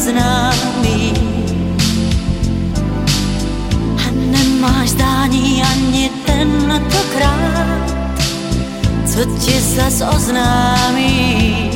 neznámý. A nemáš zdání ani tentokrát, co ti zas oznámí.